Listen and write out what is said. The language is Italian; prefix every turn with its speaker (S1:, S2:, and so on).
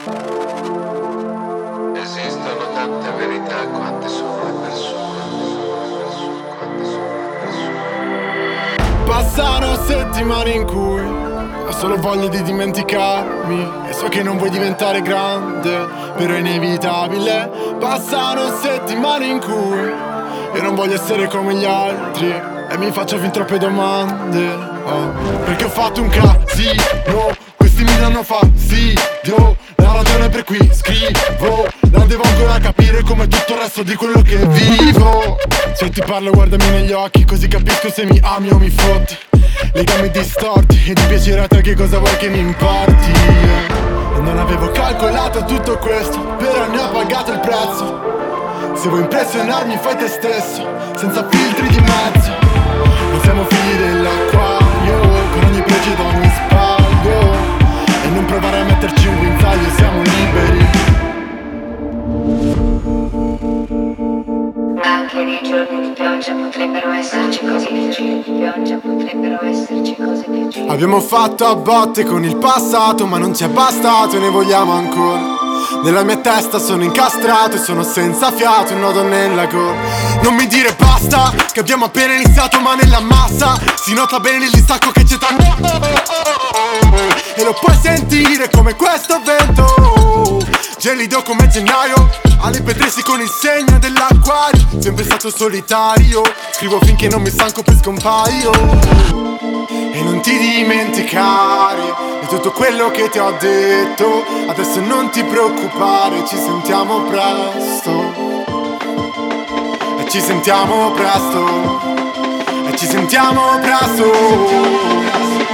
S1: Esistono tante verità, quante sono le persone, quante sono le persone.
S2: Passano settimane in cui ho solo voglia di dimenticarmi e so che non vuoi diventare grande, però è inevitabile. Passano settimane in cui io non voglio essere come gli altri e mi faccio fin troppe domande, perché ho fatto un casino, questi mi danno fastidio, la ragione per cui scrivo la devo ancora capire come tutto il resto di quello che vivo. Se ti parlo guardami negli occhi, così capisco se mi ami o mi fotti. Legami distorti e di piacere a te che cosa vuoi che mi importi. E non avevo calcolato tutto questo, però ne ho pagato il prezzo. Se vuoi impressionarmi fai te stesso, senza filtri di mezzo. Non siamo figli dell'acquario, con ogni pregio ed ogni sbaglio. E non provare a metterci un guinzaglio, siamo liberi.
S3: Anche nei giorni di pioggia potrebbero esserci cose piacevoli. Pioggia potrebbero esserci cose piacevoli.
S2: Abbiamo fatto a botte con il passato, ma non ci è bastato e ne vogliamo ancora. Nella mia testa sono incastrato e sono senza fiato, un nodo nella gola. Non mi dire basta, che abbiamo appena iniziato, ma nella massa si nota bene il distacco che c'è tra noi. E lo puoi sentire come questo vento, gelido come gennaio, alle petressi con il segno dell'acquario. Sempre stato solitario, scrivo finché non mi stanco poi scompaio. E non ti dimenticare di tutto quello che ti ho detto. Adesso non ti preoccupare, ci sentiamo presto. E ci sentiamo presto. E ci sentiamo presto.